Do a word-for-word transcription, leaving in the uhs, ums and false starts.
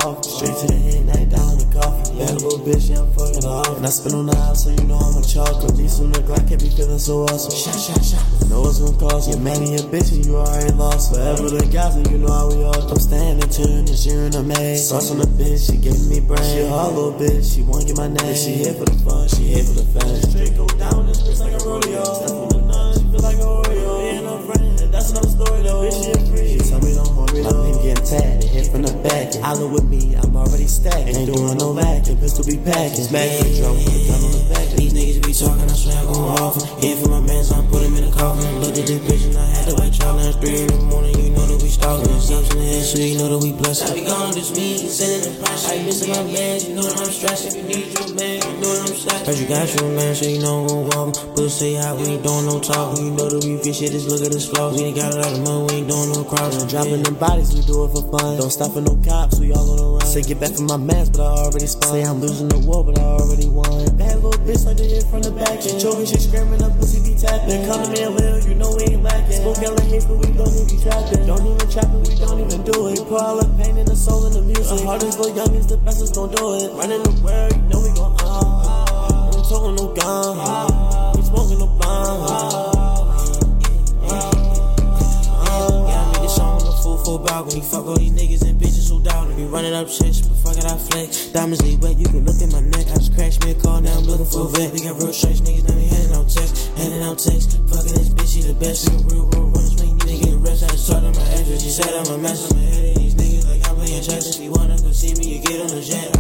off. Straight to the head, night down the coffin. Bad little bitch, yeah, I'm fucking off. And I spin on the house, so you know I'm a chocolate. These soon the Glock can't be feeling so awesome. Shot, shot, shot. Know it's gonna cost you. Man, and your bitch, and you already lost. Forever the guys, and you know how we are. I'm standing tuned this year in the May. Sauce on the bitch, she gave me brain. She a hard little bitch, she wanna get my name. She here for the fun, she here for the fame. Straight go down, this bitch like a rodeo. Step on the nun, she feel like a Oreo. Ain't no friend, that's another story though. Bitch, she a free. She tell me don't hurry though. I'm getting tagged, they hit from the back. I look with me, I'm already stacked. Ain't doing no vacuum, pistol be packing. Smack the drum with the gun on the back. These niggas be talking, I swear I'm gon' off. Here for my man, so I put him in the coffin. Looked at this bitch and I had to wait y'all last three in the morning. You know that we stalking. Stamps in the head, so you know that we blessed. I be gone this week, sending the price. I missing my man, you know that I'm stressed. If you need you a man, you know that I'm stressed. Heard you got you a man, so you know I'm gon' walk. Put say out, we ain't doing no talk. You know that we fish shit, just look at this flow. We ain't got a lot of money, we ain't doing no crossing. Dropping them bodies, we do it for fun. Don't stop for no cops, we all on the run. Say get back from my mans, but I already spun. Say I'm losing the war, but I already won. Bad little bitch like the hit from the back. She choking, she screaming, her pussy be tapping. Come to me a little, you know we ain't lacking. Smoke hella hate, but we don't even be trapping. Don't even trap it, we don't even do it. We put all the pain in the soul in the music. The hardest little youngins, the bestest gon' do it. Running the world, you know we gon' uh. We ain't talking no gun, we smoking no bomb. Full balcony, fuck all these niggas and bitches who doubt it. Be running up shit, but fuck it, I flex. Diamonds leave wet, you can look at my neck. I just crashed me a car, now I'm looking for a vet. We got real straight niggas, now we handing out text, handing out text. Fucking this bitch, she the best. We got real road runners, we ain't need to get rest. I just talked to my address, she said I'm a mess. I'm ahead of these niggas like I'm playing chess. If you wanna go see me, you get on the jet.